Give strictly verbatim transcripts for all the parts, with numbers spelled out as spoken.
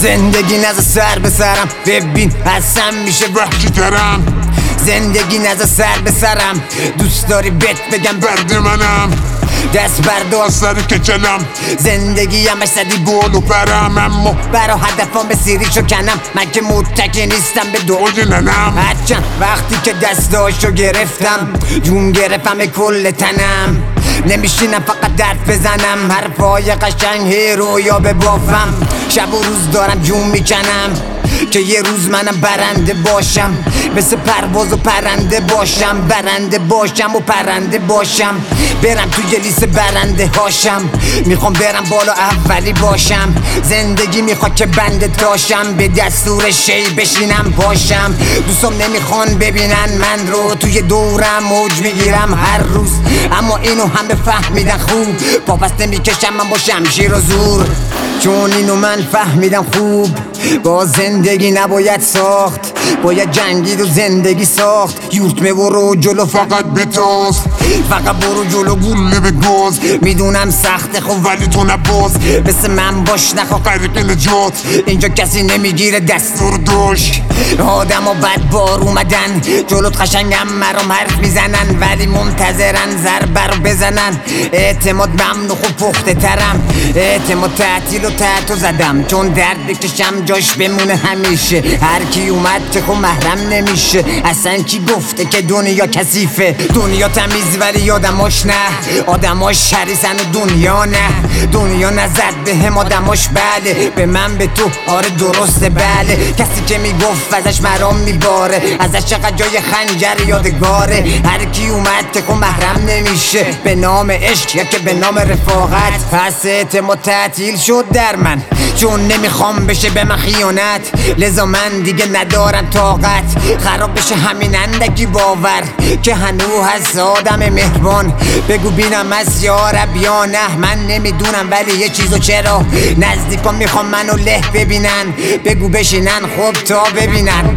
زندگی نزا سر به سرم، ببین حسن میشه وحشی ترم. زندگی نزا سر به سرم، دوست داری بهت بگم برد منم. دست بردار سر کچلم، زندگی همش زدی گل و پرم. اما برا هدفم به سیری شو کنم، من که متکی نیستم به دوج ننم. هرچند وقتی که دستاشو گرفتم جون گرفتم کل تنم. نمیشینم فقط درد بزنم، حرفای قشنگ رویا ببافم. شب و روز دارم جون میکنم که یه روز منم برنده باشم، مثل پرواز و پرنده باشم. برنده باشم و پرنده باشم، برم توی لیست برنده هاشم. میخوام برم بالا اولی باشم، زندگی میخواد که بنده تاشم. به دستور شی بشینم باشم، دوستم نمیخوان ببینن من رو توی دورم موج میگیرم هر روز. اما اینو هم بفهمیدن خوب، پاپس نمیکشم من با شمشیر و زور. چون اینو من فهمیدم خوب، با زندگی نباید ساخت، باید جنگید و زندگی ساخت. یورت میبرو جلو فقط بتاز، فقط برو جلو گوله به گاز. میدونم سخته خب ولی تو نباز، مثل من باش نخوا غریق نجات. اینجا کسی نمیگیره دستور داشت، آدم و بد بار اومدن جلوت قشنگم مرام حرف میزنن، ولی منتظرن ضربه رو بزنن. اعتماد ممنوع خوب پخته ترم، اعتماد تعطیل و تعطو زدم. چون درد بکشم جاش بمونه همیشه، هر کی اومد که خب محرم نمیشه. اصلا کی گفته که دنیا کثیفه؟ دنیا تمیز ولی آدماش نه، آدماش شریسن و دنیا نه. دنیا نزد به هم آدماش بله، به من به تو آره درسته بله. کسی که میگفت ازش مرام میباره، ازش چقدر جای خنجر یادگاره. هر کی اومد که خب محرم نمیشه، به نام عشق یا که به نام رفاقت. پس اعتماد تعطیل شد در من، چون نمیخوام بشه به من خیانت. لذا من دیگه ندارم طاقت خراب بشه همین اندکی باور که هنوز هست آدم مهربان. بگو بینم از یارب یا نه، من نمیدونم ولی یه چیزو چرا نزدیکا میخوام منو له ببینن. بگو بشینن خب تا ببینن،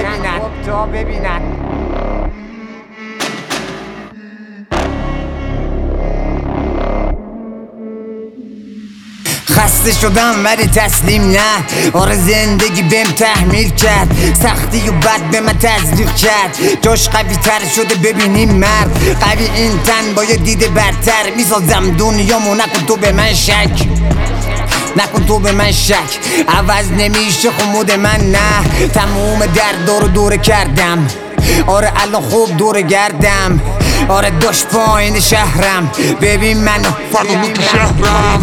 تا ببینن. خسته شدم ولی تسلیم نه، آره زندگی بهم تحمیل کرد، سختی و بد به من تزریق کرد. جاش قوی تر شده ببینیم مرد، قوی این تن با یه دید برتر. میسازم دنیامو نکن تو به من شک، نکن تو به من شک. عوض نمیشه خمود من نه، تموم درد رو دوره کردم. آره الان خوب دوره گردم، آره داشت پایین شهرم. ببین منو فردا تو شهرم،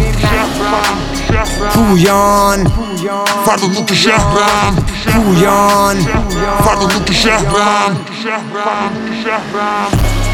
پویان فردا تو شهرم، پویان فردا تو شهرم.